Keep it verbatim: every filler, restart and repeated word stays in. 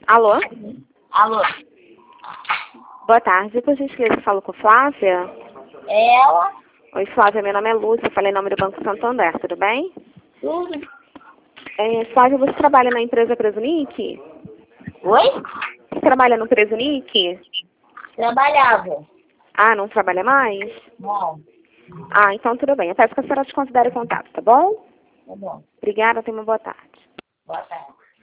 Alô? Alô? Boa tarde, por gentileza, falo com Flávia? É ela? Oi, Flávia, meu nome é Lúcia, falei em nome do Banco Santander, tudo bem? Tudo. É, Flávia, você trabalha na empresa Presunic? Oi? Você trabalha no Presunic? Trabalhava. Ah, não trabalha mais? Não. Ah, então tudo bem. Eu peço que a senhora te considere contato, tá bom? Tá bom. Obrigada, tenha uma boa tarde. Boa tarde.